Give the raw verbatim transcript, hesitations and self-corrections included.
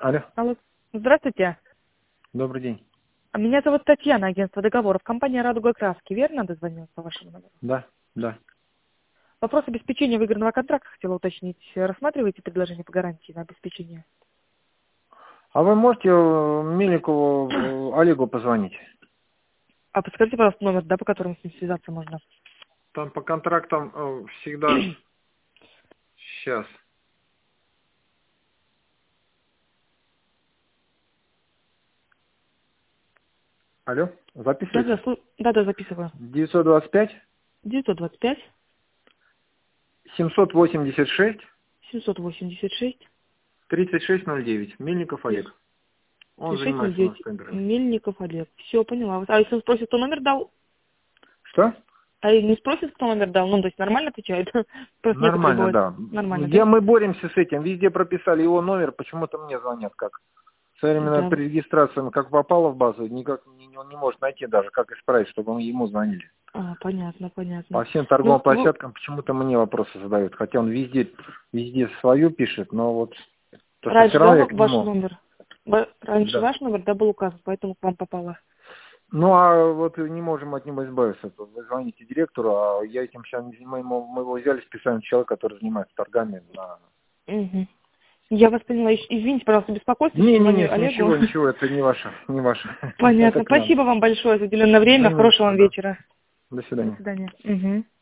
Алло. Алло. Здравствуйте. Добрый день. Меня зовут Татьяна, агентство договоров. Компания «Радуга Краски». Верно дозвонилась по вашему номеру? Да, да. Вопрос обеспечения выигранного контракта хотела уточнить. Рассматриваете предложение по гарантии на обеспечение? А вы можете э, Мельникову э, Олегу позвонить? А подскажите, пожалуйста, номер, да, по которому с ним связаться можно? Там по контрактам э, всегда... Сейчас. Алло, Да, да, записывайте. слу- да, да, записываю. девятьсот двадцать пять девятьсот двадцать пять семьсот восемьдесят шесть семьсот восемьдесят шесть тридцать шесть ноль девять. Мельников Олег. Он тридцать шесть ноль занимается у нас девять. тендерами. Мельников Олег. Все, поняла. А если он спросит, кто номер дал? Что? А не спросит, кто номер дал? Ну, то есть нормально отвечает? Просто некоторые Нормально, бывают. да. Нормально, Где да? мы боремся с этим? Везде прописали его номер, почему-то мне звонят как. Именно Да. при регистрации, как попало в базу, никак не, он не может найти даже, как исправить, чтобы мы ему звонили. А, понятно, понятно. По всем торговым Ну, вы- площадкам почему-то мне вопросы задают, хотя он везде, везде свою пишет, но вот то, что все раньше, равно да, я ва- к ваш нему. номер? Ва- Раньше Да. ваш номер, да, был указан, поэтому к вам попало. Ну а вот не можем от него избавиться. Вы звоните директору, а я этим сейчас не занимаюсь. Мы, мы его взяли специально человек, который занимается торгами на. Угу. Я вас поняла. Ищ- Извините, пожалуйста, беспокойство, что Не-не-не, звоню Олегу. ничего, ничего, это не ваше, не ваше. Это Понятно. к нам. Спасибо вам большое за уделенное время. Хорошего Взаимно, вам да. вечера. До До свидания. свидания. Угу.